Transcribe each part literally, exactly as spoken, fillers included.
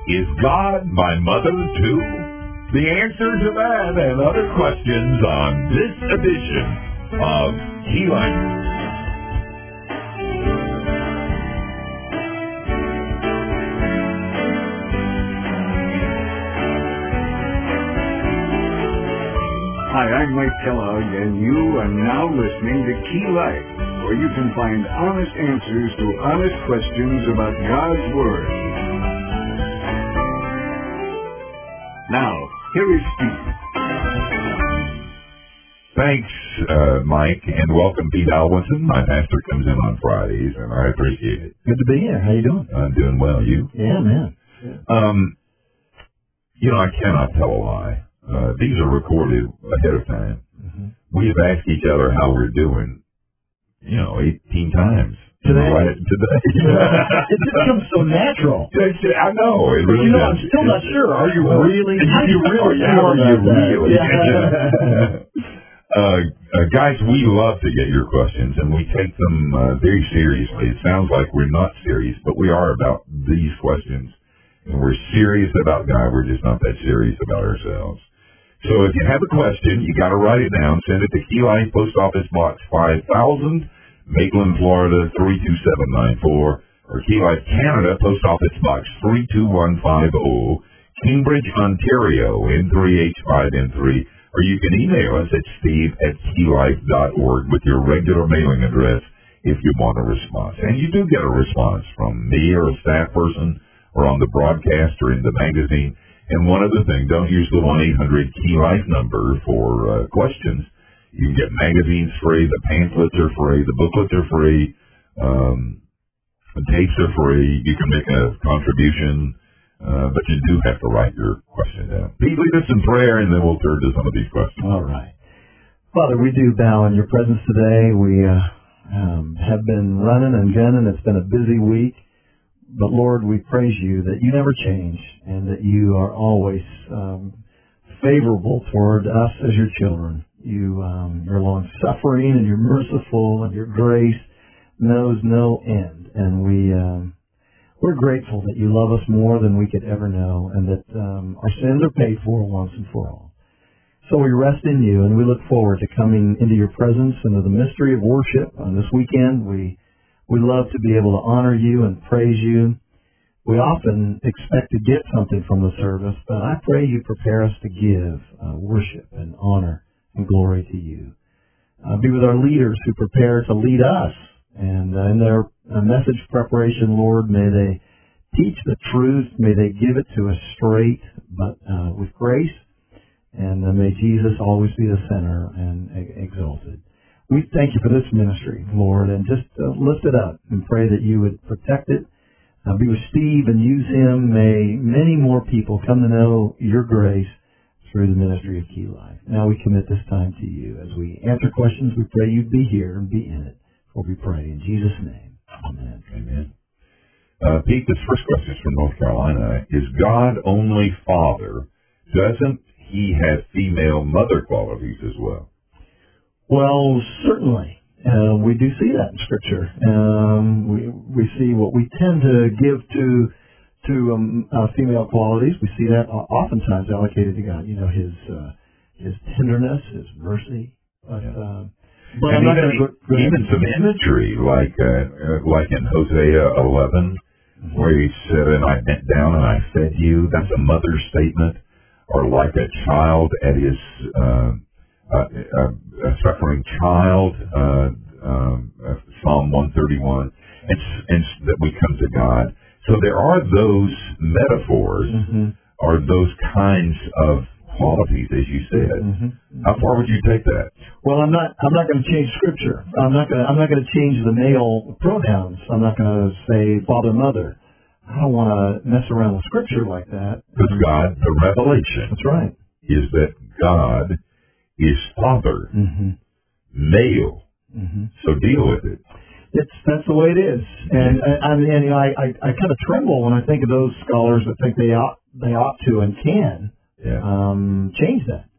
Is God my mother too? The answer to that and other questions on this edition of Key Life. Hi, I'm Mike Kellogg, and you are now listening to Key Life, where you can find honest answers to honest questions about God's Word. Now, here is Steve. Thanks, uh, Mike, and welcome, Pete Alwinson. My pastor comes in on Fridays, and I appreciate it. Good to be here. How you doing? I'm doing well. You? Yeah, man. Yeah. Um, you know, I cannot tell a lie. Uh, these are recorded ahead of time. Mm-hmm. We have asked each other how we're doing, you know, eighteen times. Today? Right, today. It just comes so natural. I know. It but really you know, does. I'm still not sure. Are you really? Are you really? Are you really? Yeah. uh, uh, guys, we love to get your questions, and we take them uh, very seriously. It sounds like we're not serious, but we are about these questions. And we're serious about God. We're just not that serious about ourselves. So if you have a question, you got to write it down. Send it to Key Life, Post Office Box five thousand, Maitland, Florida three two seven nine four, or Key Life, Canada, Post Office Box three two one five zero, Cambridge, Ontario, N three H five N three, or you can email us at steve at keylife dot org with your regular mailing address if you want a response. And you do get a response from me or a staff person or on the broadcast or in the magazine. And one other thing, don't use the one eight hundred Key Life number for uh, questions. You can get magazines free, the pamphlets are free, the booklets are free, um, the tapes are free. You can make a contribution, uh, but you do have to write your question down. Pete, lead us in prayer, and then we'll turn to some of these questions. All right. Father, we do bow in your presence today. We uh, um, have been running and gunning. It's been a busy week. But, Lord, we praise you that you never change and that you are always um, favorable toward us as your children. You, um, you're long-suffering and you're merciful and your grace knows no end. And we, um, we're grateful that you love us more than we could ever know and that um, our sins are paid for once and for all. So we rest in you and we look forward to coming into your presence, into the mystery of worship on this weekend. We We love to be able to honor you and praise you. We often expect to get something from the service, but I pray you prepare us to give uh, worship and honor and glory to you. Uh, be with our leaders who prepare to lead us. And uh, in their uh, message preparation, Lord, may they teach the truth. May they give it to us straight, but uh, with grace. And uh, may Jesus always be the center and uh, exalted. We thank you for this ministry, Lord, and just uh, lift it up and pray that you would protect it. Uh, be with Steve and use him. May many more people come to know your grace through the ministry of Key Life. Now we commit this time to you. As we answer questions, we pray you'd be here and be in it. For we pray in Jesus' name. Amen. Amen. Uh, Pete, this first question is from North Carolina. Is God only Father? Doesn't he have female mother qualities as well? Well, certainly. Uh, we do see that in Scripture. Um, we we see what we tend to give to to um, uh, female qualities. We see that oftentimes allocated to God. You know, his uh, his tenderness, his mercy. But, uh, but and I'm not even, going to go, even some imagery, like uh, like in Hosea eleven, mm-hmm. where he said, "And I bent down and I fed you." That's a mother statement, or like a child at his. Uh, Uh, uh, a suffering child, uh, um, uh, Psalm one thirty-one, and, and that we come to God. So there are those metaphors, mm-hmm. or those kinds of qualities, as you said. Mm-hmm. How far would you take that? Well, I'm not. I'm not going to change Scripture. I'm not going. I'm not going to change the male pronouns. I'm not going to say father, mother. I don't want to mess around with Scripture like that. Because God, the revelation, that's right, is that God is Father, mm-hmm. male. Mm-hmm. So deal with it. It's that's the way it is, and I, I mean, you know, I, I, I kind of tremble when I think of those scholars that think they ought they ought to and can yeah. um, change that.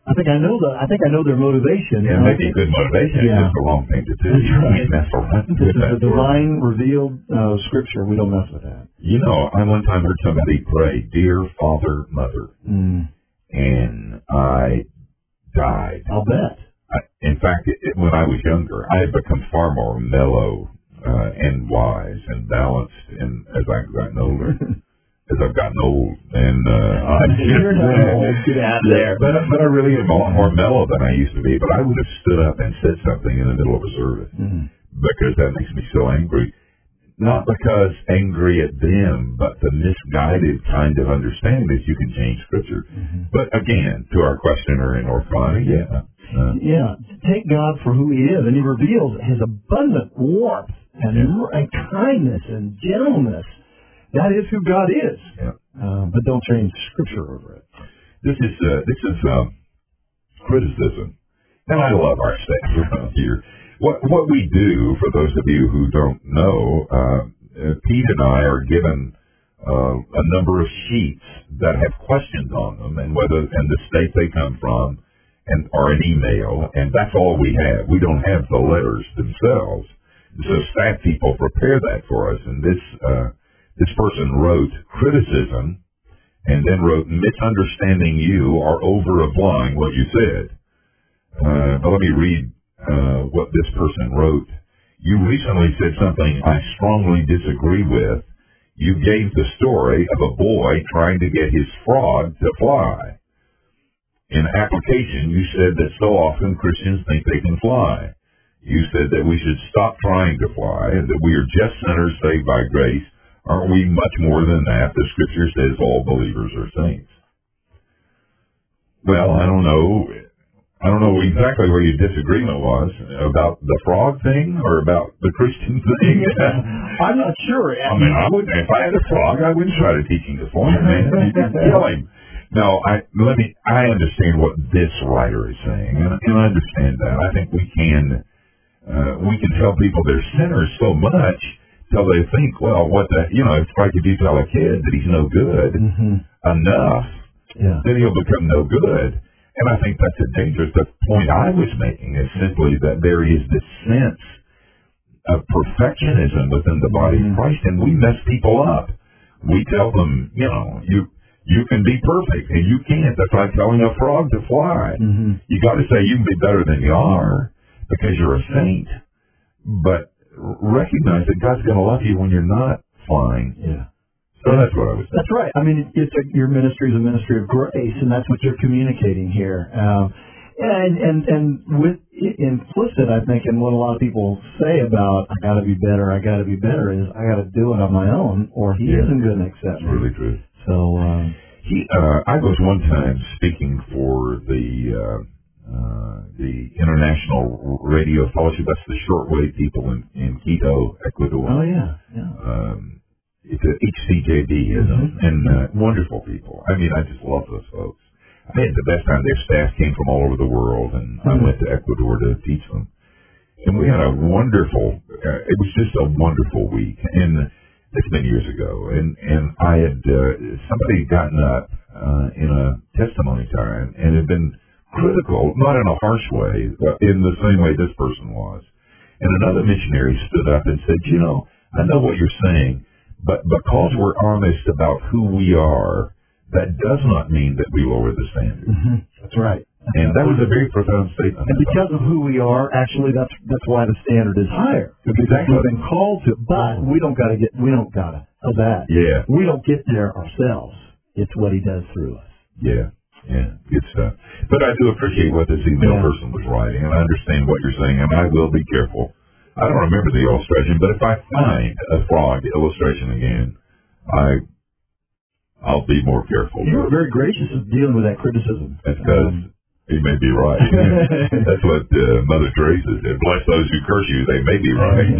I think I know the. I think I know their motivation. Yeah, maybe good motivation. Yeah. It's just a wrong thing to do. That's right. You mess around This with is that the divine revealed uh, scripture. We don't mess with that. You know, I one time heard somebody pray, "Dear Father, Mother," Mm. and I died. I'll bet. I, in fact, it, it, when I was younger, I had become far more mellow uh, and wise and balanced, and as I've gotten older. As I've gotten old, and uh, I'm You're not old. Get out of there. But but I really am a lot more mellow than I used to be. But I would have stood up and said something in the middle of a service Mm. because that makes me so angry. Not because angry at them, but the misguided kind of understanding that you can change Scripture. Mm-hmm. But again, to our questioner in North Carolina, yeah, uh, Yeah, take God for who He is, and He reveals His abundant warmth and, Yeah. and kindness and gentleness. That is who God is. yeah. Uh, but don't change Scripture over it. This is uh, this is um, criticism, and I love our staff around here. What what we do, for those of you who don't know, uh, Pete and I are given uh, a number of sheets that have questions on them, and whether and the state they come from, and or an email, and that's all we have. We don't have the letters themselves, so staff people prepare that for us, and this. Uh, This person wrote criticism and then wrote misunderstanding you or over-applying what you said. Uh, but let me read uh, what this person wrote. You recently said something I strongly disagree with. You gave the story of a boy trying to get his frog to fly. In application, you said that so often Christians think they can fly. You said that we should stop trying to fly and that we are just sinners saved by grace. Aren't we much more than that? The Scripture says all believers are saints. Well, I don't know. I don't know exactly where your disagreement was about the frog thing or about the Christian thing. I'm not sure. I mean, I wouldn't. If I had a frog, I wouldn't try to teach him to fly. Man, you can kill him. No, I let me. I understand what this writer is saying, and, and I understand that. I think we can. Uh, we can tell people they're sinners so much. Till they think, well, what the, you know, it's like if you tell a kid that he's no good Mm-hmm. enough, Yeah. then he'll become no good. And I think that's a dangerous, the point I was making is simply that there is this sense of perfectionism within the body Mm-hmm. of Christ, and we mess people up. We tell them, you know, you you can be perfect, and you can't. That's like telling a frog to fly. Mm-hmm. You got to say you can be better than you are because you're a saint. But recognize that God's going to love you when you're not flying. Yeah. So that's what I was saying. That's right. I mean, it's a, your ministry is a ministry of grace, and that's what you're communicating here. Um, and and and with implicit, I think, in what a lot of people say about I got to be better, I got to be better, is I got to do it on my own, or He Yeah. isn't going to accept That's me. really true. So um, He, uh, I was one time speaking for the uh, uh, the International Radio Fellowship. That's the shortwave people in, in Quito, Ecuador. oh yeah, yeah. Um, it's a H C J D, isn't it? Mhm. And uh, wonderful people. I mean, I just love those folks. I had the best time. Their staff came from all over the world, and I Mhm. went to Ecuador to teach them. And we had a wonderful, uh, it was just a wonderful week. And it's been years ago. And, and I had, uh, somebody had gotten up uh, in a testimony time and had been critical, not in a harsh way, but in the same way this person was. And another missionary stood up and said, you know, I know what you're saying, but because we're honest about who we are, that does not mean that we lower the standard. Mm-hmm. That's right. And that was a very profound statement. And because of who we are, actually, that's that's why the standard is higher. Because Exactly. we've been called to, but we don't got to get, we don't got to. How's that? Yeah, We don't get there ourselves. It's what He does through us. yeah, yeah, good stuff. But I do appreciate what this email Yeah. person was writing, and I understand what you're saying, and I will be careful. I don't remember the illustration, but if I find a frog illustration again, I, I'll be more careful. You were very gracious of dealing with that criticism. That's because Um, he may be right. That's what uh, Mother Teresa said. Bless those who curse you; they may be right.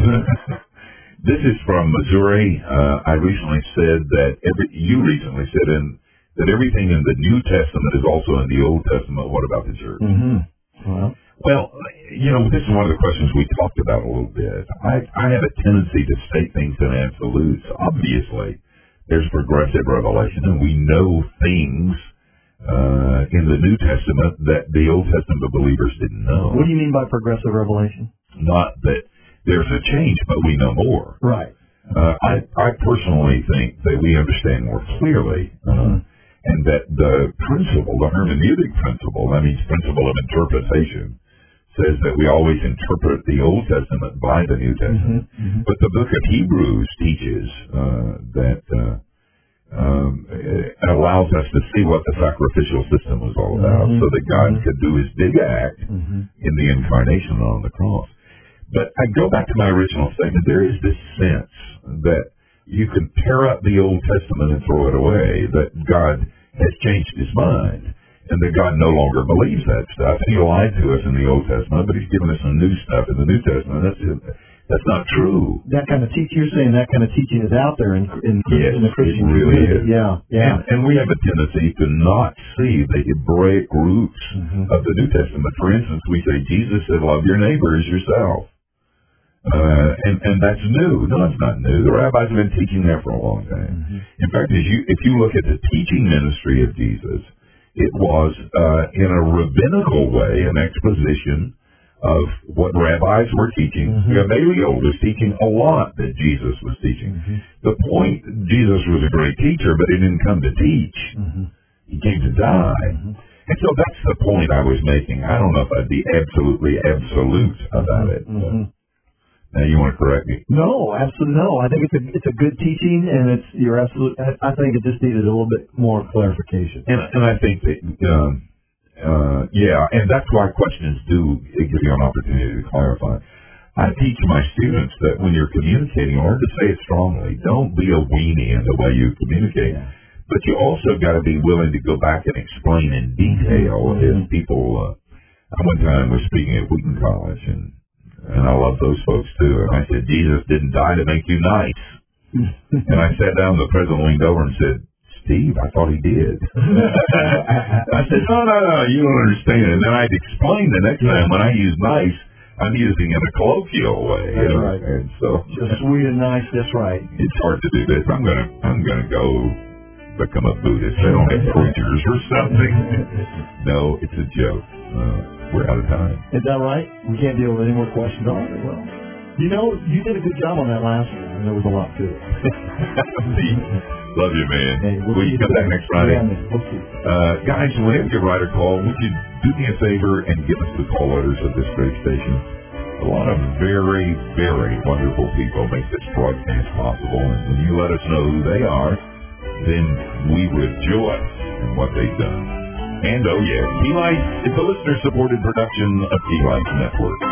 This is from Missouri. Uh, I recently said that every. You recently said in that everything in the New Testament is also in the Old Testament. What about the church? Mm-hmm. Well, Well, you know, this is one of the questions we talked about a little bit. I, I have a tendency to state things in absolutes. Obviously, there's progressive revelation, and we know things uh, in the New Testament that the Old Testament believers didn't know. What do you mean by progressive revelation? Not that there's a change, but we know more. Right. Uh, I, I personally think that we understand more clearly, uh, Mm-hmm. and that the principle, the hermeneutic principle, that means principle of interpretation, says that we always interpret the Old Testament by the New Testament. Mm-hmm. But the book of Hebrews teaches uh, that uh, um, it allows us to see what the sacrificial system was all about, Mm-hmm. so that God Mm-hmm. could do his big act Mm-hmm. in the incarnation on the cross. But I go back to my original statement. There is this sense that you can tear up the Old Testament and throw it away, that God has changed his mind, and that God no longer believes that stuff. He lied to us in the Old Testament, but he's given us some new stuff in the New Testament. That's that's not true. That kind of teaching, you're saying that kind of teaching is out there in, in, Yes, in the Christian it really community. is. Yeah, yeah. And, and we have a tendency to not see the Hebraic roots Mm-hmm. of the New Testament. For instance, we say Jesus said, love your neighbor as yourself. Uh, and, and that's new. No, it's not new. The rabbis have been teaching that for a long time. Mm-hmm. In fact, as you, if you look at the teaching ministry of Jesus, it was uh, in a rabbinical way, an exposition of what rabbis were teaching. Mm-hmm. Gamaliel was teaching a lot that Jesus was teaching. Mm-hmm. The point, Jesus was a great teacher, but he didn't come to teach. Mm-hmm. He came to die. Mm-hmm. And so that's the point I was making. I don't know if I'd be absolutely absolute about it. Mm-hmm. Now you want to correct me? No, absolutely no. I think it's a it's a good teaching, and it's you're absolutely. I, I think it just needed a little bit more clarification. And and I think that um, uh, yeah, and that's why questions do give you an opportunity to clarify. I teach my students that when you're communicating, in order to say it strongly, don't be a weenie in the way you communicate. Yeah. But you also got to be willing to go back and explain in detail. Mm-hmm. If people, uh, I one time was speaking at Wheaton College, and and I love those folks too. And I said, Jesus didn't die to make you nice. And I sat down, the president leaned over and said, Steve, I thought he did. I said, no, no, no, you don't understand. And then I'd explain the next time when I use nice, I'm using it in a colloquial way. That's and, right. And so Just sweet and nice. That's right. it's hard to do this. I'm gonna, I'm gonna go become a Buddhist. They don't have preachers or something. No, it's a joke. Uh, we're out of time. Is that right? We can't deal with any more questions on it. Well, you know, you did a good job on that last one, and there was a lot to it. Love you, man. Hey, we'll Will see you come back next Friday? Yeah, we'll see. Uh, guys, whenever you write a call, would you do me a favor and give us the call letters of this great station? A lot of very, very wonderful people make this broadcast possible, and when you let us know who they are, then we rejoice in what they've done. And oh yeah, Key Light is a listener-supported production of Key Light Network.